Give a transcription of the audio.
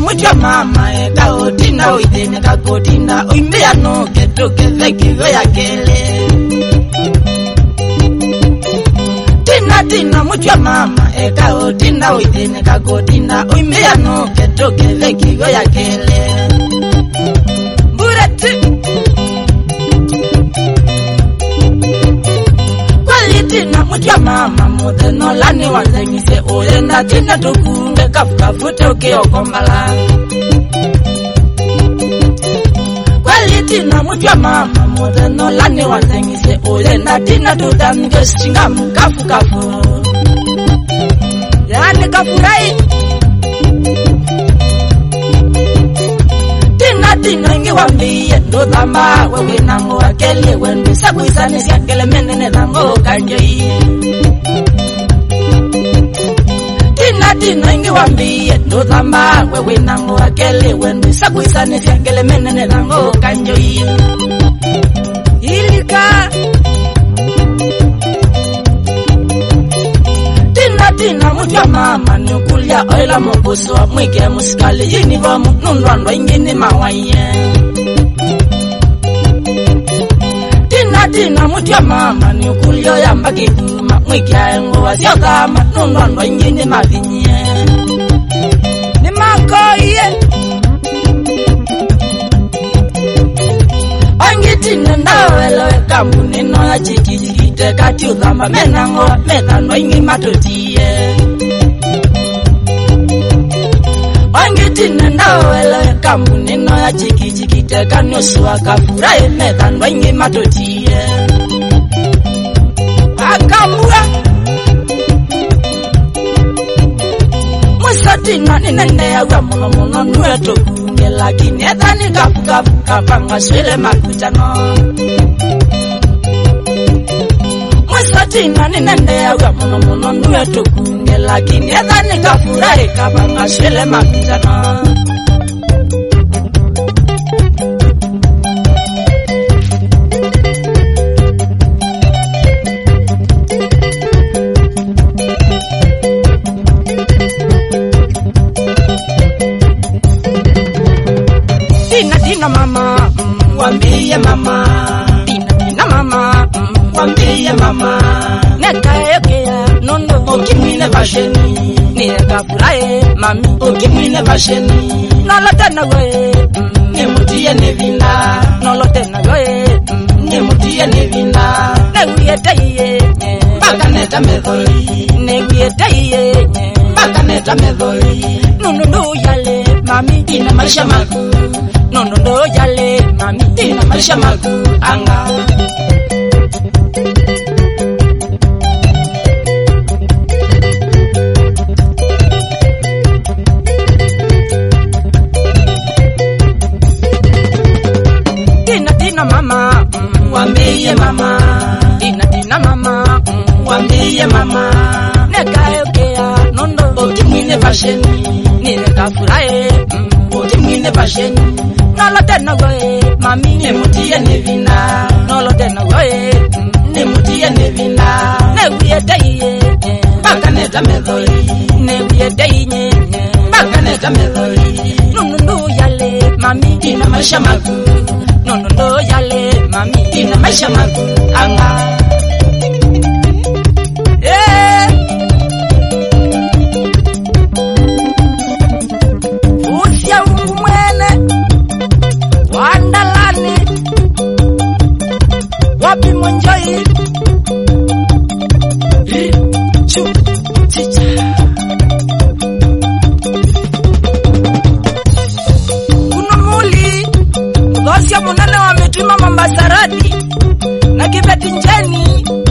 mutwa mama eka otina oidene kakotina oimbea no ketoke vekiwe ya kele Tina mutwa mama eka otina oidene kakotina oimbea no ketoke vekiwe ya kele Bureti Tina mutwa mama mute no lani wanzengise Olenda tina tukunge kafuka fute uke okombala Kwali tina mutwa mama mute no lani wanzengise Olenda tina tutange shingamu kafuka fu Yani kafurai Tina ingi wambiye ndo thamba wewe nango akele wende sakuisani siakele menene nango kanjoi Tina ingi wambiye ndo thamba wewe nango akele wende sakuisani siakele menene nango kanjoi Ilika Tina mutwa mama nukulia oila mokoso wa mwike musikali Yini vamu nundwandwa ingini mawaye Tina mutwa mama nukulia yamba kikuma Mwike aengo wa siogama nundwandwa ingini mavinye Ni makoye Tina ndawelewe kambuni no ya chikijikite kati udhamba menango metano ingi matotiye Tina ndawelewe kambuni no ya chikijikite kanyosuwa kafuraye metano ingi matotiye Akambua Musatina ninende ya muno nueto Lakini ethani kafuka kapanga swele makutano Mwisatina ninende ya muno nuwe tukunge Lakini ethani kafurahi kapanga swele makutano Tina mama, wambie mama Tina mama, wambie mama Neka ekea, nono Okimwine vasheni Neka furae, mami Okimwine vasheni Nolote na goe Nemutie nevina Nolote na goe Nemutie nevina Neguiete iye Baka neta medhoi Neguiete iye Baka neta medhoi Nunundu yale, mami Ina maisha magu Nondo yale mami Tina maisha magu anga Tina mama wambie mama Tina mama wambie mama Neka ekea nondo Okimwine vasheni Neka furae Okimwine vasheni Nolote na goe, mami Nemutie nevina Nolote na goe, nemutie nevina Neguiete iye Baka neta medhoi Neguiete iye Baka neta medhoi Nunundu yale, mami Tina maisha magu Nunundu yale, mami Tina maisha magu anga Usia ungu mwene Wandalani Wapi mwenjoi Chicha Unumuli Mgosia munene wa mituma mambasaradi Na kibeti njeni